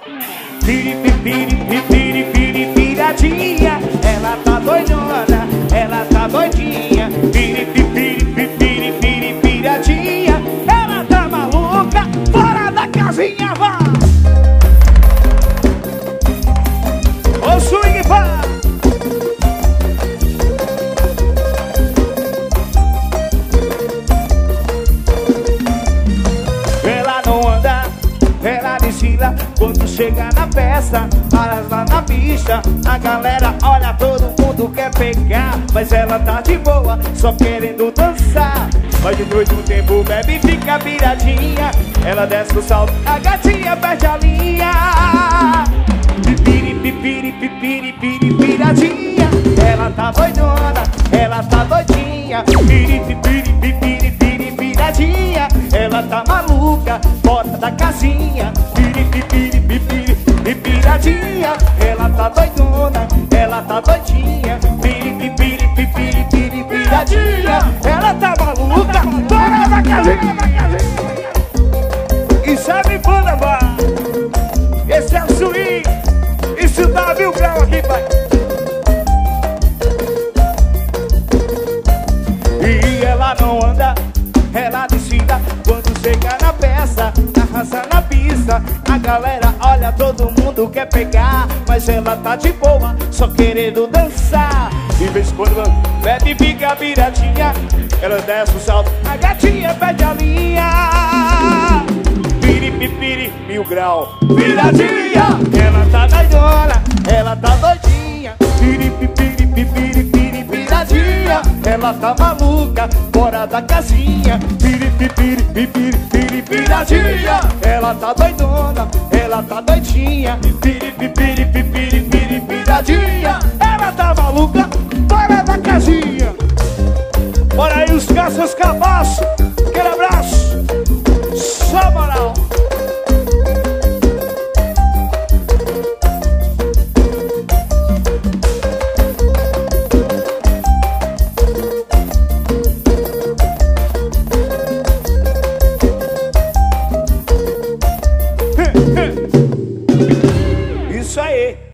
Piradinha, ela tá doidona, ela tá doidinha. Piradinha, ela tá maluca, fora da casinha, vá. Ô swing, vá. Ela não anda, ela desfila quando chega na festa, paras lá na pista. A galera olha, todo mundo quer pegar, mas ela tá de boa, só querendo dançar. Mas depois do tempo bebe e fica piradinha. Ela desce o salto, a gatinha perde a linha. Piradinha, ela tá doidona, ela tá doidinha. Piradinha, ela tá maluca, fora da casinha. Piradinha, ela tá doidona, ela tá doidinha. Piradinha, ela tá maluca, fora da casinha. Isso é me levar. Esse é o swing. Isso dá 1000 graus aqui, pai. E ela não anda, ela desfila quando chega na festa, arrasa na pista. A galera olha, todo mundo quer pegar, mas ela tá de boa, só querendo dançar. De vez em quando bebe e fica piradinha. Ela desce o salto, a gatinha perde a linha. 1000 graus. Piradinha, ela tá doidona, ela tá doidinha. Piradinha, ela tá maluca, fora da casinha. Piradinha, ela tá doidona, ela tá doidinha. Piradinha, ela tá maluca, fora da casinha. Bora aí os caças cabaços.